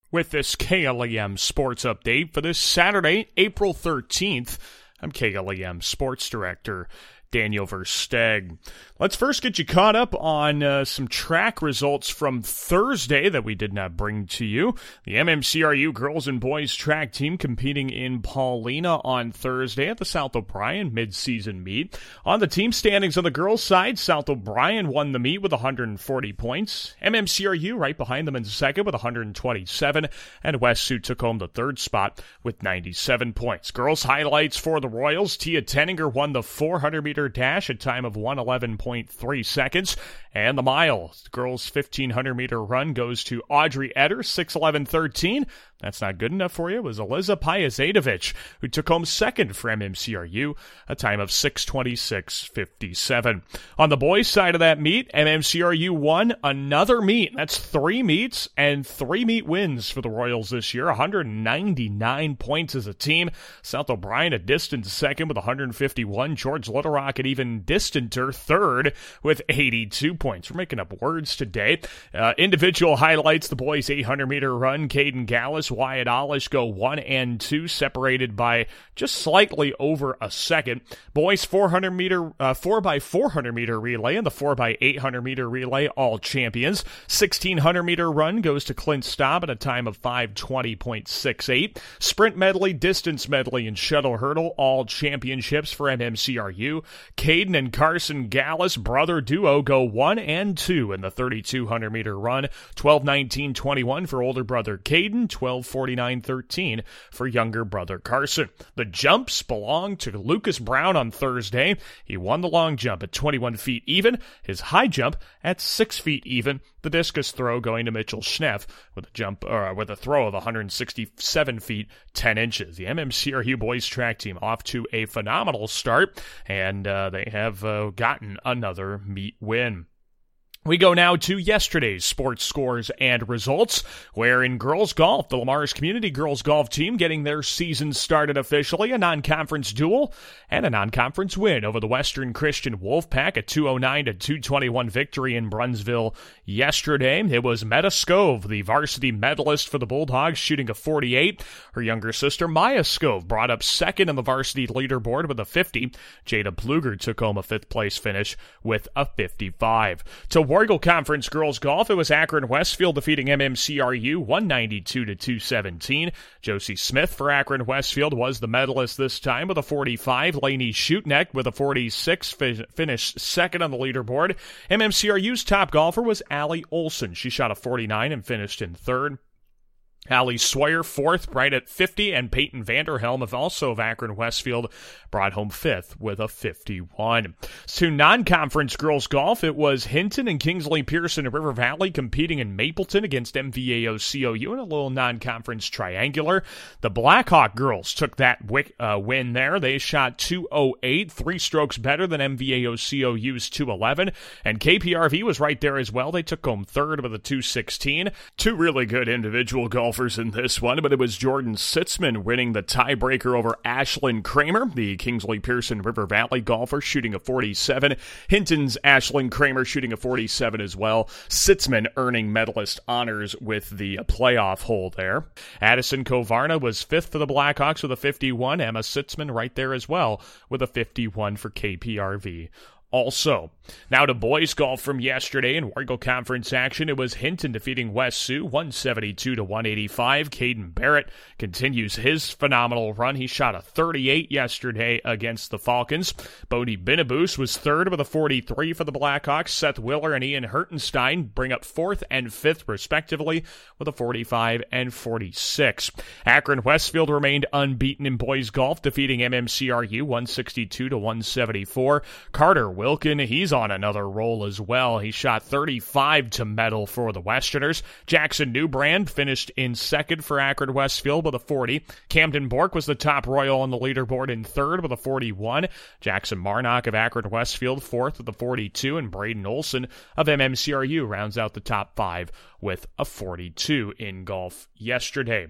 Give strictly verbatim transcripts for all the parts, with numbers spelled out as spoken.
With this K L E M Sports Update for this Saturday, April thirteenth, I'm K L E M Sports Director Daniel Versteg. Let's first get you caught up on uh, some track results from Thursday that we did not bring to you. The M M C R U girls and boys track team competing in Paulina on Thursday at the South O'Brien mid-season meet. On the team standings on the girls' side, South O'Brien won the meet with one hundred forty points. M M C R U right behind them in second with one hundred twenty-seven, and West Sioux took home the third spot with ninety-seven points. Girls' highlights for the Royals: Tia Tenninger won the four hundred meter dash at time of one eleven point three seconds, and the mile girls fifteen hundred meter run goes to Audrey Etter, six eleven thirteen. That's not good enough for you. It was Eliza Pajazedovic who took home second for M M C R U, a time of six twenty-six fifty-seven. On the boys' side of that meet, M M C R U won another meet. That's three meets and three meet wins for the Royals this year. one hundred ninety-nine points as a team. South O'Brien a distant second with one hundred fifty-one. George Little Rock an even distanter third with eighty-two points. We're making up words today. Uh, individual highlights: the boys' eight hundred meter run, Caden Gallus, Wyatt Olish go one and two, separated by just slightly over a second. Boys four hundred meter, uh, four by four hundred meter relay and the four by eight hundred meter relay, all champions. sixteen hundred meter run goes to Clint Staub at a time of five twenty point six eight. Sprint medley, distance medley, and shuttle hurdle, all championships for M M C R U. Caden and Carson Gallus, brother duo, go one and two in the thirty-two hundred meter run. twelve nineteen twenty-one for older brother Caden, twelve forty-nine thirteen for younger brother Carson. The jumps belong to Lucas Brown on Thursday. He won the long jump at twenty-one feet even, his high jump at six feet even. The discus throw going to Mitchell Schneff with a jump uh, with a throw of one hundred sixty-seven feet ten inches. The M M C R U boys track team off to a phenomenal start, and uh, they have uh, gotten another meet win. We go now to yesterday's sports scores and results, where in girls golf, the Lamar's Community Girls Golf Team getting their season started officially, a non-conference duel and a non-conference win over the Western Christian Wolfpack, a two oh nine to two twenty-one victory in Brunsville yesterday. It was Meta Scove, the varsity medalist for the Bulldogs, shooting a forty-eight. Her younger sister, Maya Scove, brought up second on the varsity leaderboard with a fifty. Jada Pluger took home a fifth place finish with a fifty-five. To Wargle Conference Girls Golf, it was Akron Westfield defeating M M C R U one ninety-two to two seventeen. Josie Smith for Akron Westfield was the medalist this time with a forty-five. Lainey Schutneck with a forty-six fi- finished second on the leaderboard. M M C R U's top golfer was Allie Olson. She shot a forty-nine and finished in third. Allie Sawyer fourth, right at fifty, and Peyton Vanderhelm, of also of Akron Westfield, brought home fifth with a fifty-one. To non-conference girls golf, it was Hinton and Kingsley Pearson and River Valley competing in Mapleton against M V A O C O U in a little non-conference triangular. The Blackhawk girls took that wick, uh, win there. They shot two oh eight, three strokes better than M V A O C O U's two eleven, and K P R V was right there as well. They took home third with a two sixteen. Two really good individual golfers in this one, but it was Jordan Sitzman winning the tiebreaker over Ashlyn Kramer, the Kingsley Pearson River Valley golfer, shooting a forty-seven. Hinton's Ashlyn Kramer shooting a forty-seven as well. Sitzman earning medalist honors with the playoff hole there. Addison Kovarna was fifth for the Blackhawks with a fifty-one. Emma Sitzman right there as well with a fifty-one for K P R V. Also, now to boys golf from yesterday in Wargo Conference action. It was Hinton defeating West Sioux one seventy-two to one eighty-five. Caden Barrett continues his phenomenal run. He shot a thirty-eight yesterday against the Falcons. Bodie Binaboos was third with a forty-three for the Blackhawks. Seth Willer and Ian Hertenstein bring up fourth and fifth respectively with a forty-five and forty-six. Akron Westfield remained unbeaten in boys golf, defeating M M C R U one sixty-two to one seventy-four. Carter Wilkin, he's on another roll as well. He shot thirty-five to medal for the Westerners. Jackson Newbrand finished in second for Akron Westfield with a forty. Camden Bork was the top Royal on the leaderboard in third with a forty-one. Jackson Marnock of Akron Westfield fourth with a forty-two, and Braden Olson of M M C R U rounds out the top five with a forty-two in golf yesterday.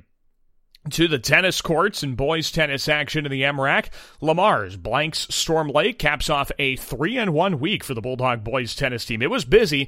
To the tennis courts and boys tennis action in the M RAC, Lamar's Blanks Storm Lake caps off a three and one week for the Bulldog boys tennis team. It was busy.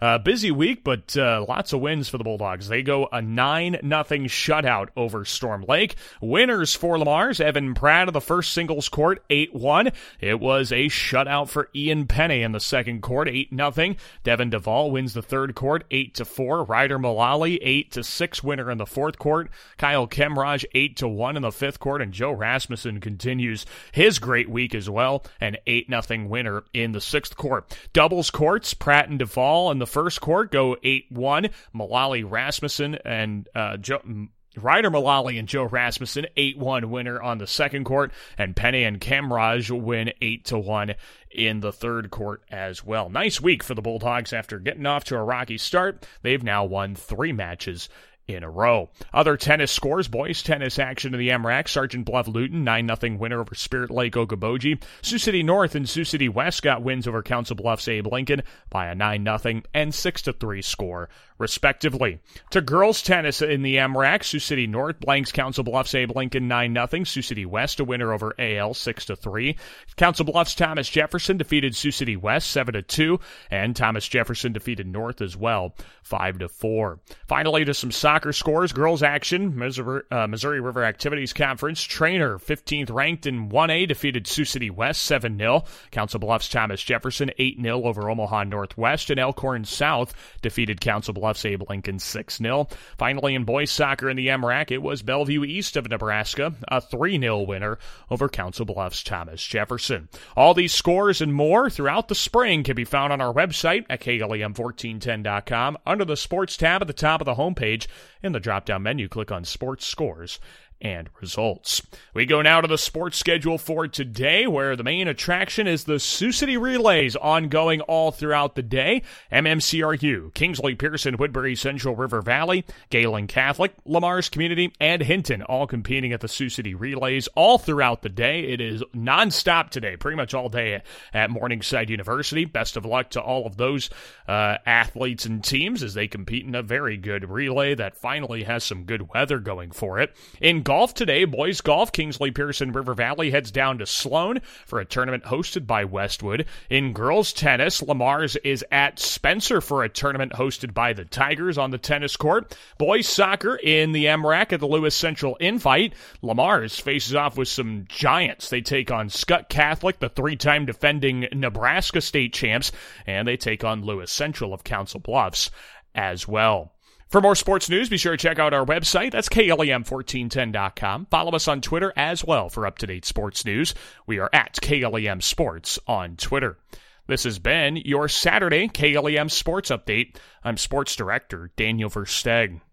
Uh, busy week, but uh, lots of wins for the Bulldogs. They go a nine nothing shutout over Storm Lake. Winners for Lamar's, Evan Pratt of the first singles court, eight one. It was a shutout for Ian Penney in the second court, eight nothing. Devin Duvall wins the third court, eight to four. Ryder Mullally, eight to six winner in the fourth court. Kyle Kemraj, eight to one in the fifth court. And Joe Rasmussen continues his great week as well, an eight nothing winner in the sixth court. Doubles courts, Pratt and Duvall in the first court go eight one. Mullally, Rasmussen, and uh, Joe... Ryder Mullally and Joe Rasmussen, eight one winner on the second court, and Penny and Kemraj win eight to one in the third court as well. Nice week for the Bulldogs after getting off to a rocky start. They've now won three matches in a row. Other tennis scores, boys tennis action in the M RAC. Sergeant Bluff Luton, nine nothing winner over Spirit Lake Okoboji. Sioux City North and Sioux City West got wins over Council Bluffs Abe Lincoln by a nine nothing and six to three score, respectively. To girls tennis in the M RAC, Sioux City North blanks Council Bluffs Abe Lincoln nine nothing. Sioux City West a winner over A L six to three. Council Bluffs Thomas Jefferson defeated Sioux City West seven to two, and Thomas Jefferson defeated North as well five to four. Finally, to some soccer scores, girls action, Missouri, uh, Missouri River Activities Conference. Trainer, fifteenth ranked in one A, defeated Sioux City West seven nil. Council Bluffs Thomas Jefferson eight nil over Omaha Northwest, and Elkhorn South defeated Council Bluffs Abe Lincoln six nil. Finally, in boys soccer in the M RAC, it was Bellevue East of Nebraska, a three nil winner over Council Bluffs Thomas Jefferson. All these scores and more throughout the spring can be found on our website at K L E M fourteen ten dot com. Under the Sports tab at the top of the homepage, in the drop-down menu, click on Sports Scores and Results. We go now to the sports schedule for today, where the main attraction is the Sioux City Relays, ongoing all throughout the day. M M C R U, Kingsley, Pearson, Woodbury, Central River Valley, Galen Catholic, Lamar's Community, and Hinton all competing at the Sioux City Relays all throughout the day. It is nonstop today, pretty much all day at Morningside University. Best of luck to all of those uh, athletes and teams as they compete in a very good relay that finally has some good weather going for it. In golf today, boys golf, Kingsley, Pearson, River Valley heads down to Sloan for a tournament hosted by Westwood. In girls tennis, Lamar's is at Spencer for a tournament hosted by the Tigers on the tennis court. Boys soccer in the M RAC at the Lewis Central Invite. Lamar's faces off with some giants. They take on Skutt Catholic, the three-time defending Nebraska state champs, and they take on Lewis Central of Council Bluffs as well. For more sports news, be sure to check out our website. That's K L E M fourteen ten dot com. Follow us on Twitter as well for up-to-date sports news. We are at K L E M Sports on Twitter. This has been your Saturday K L E M Sports Update. I'm Sports Director Daniel Versteg.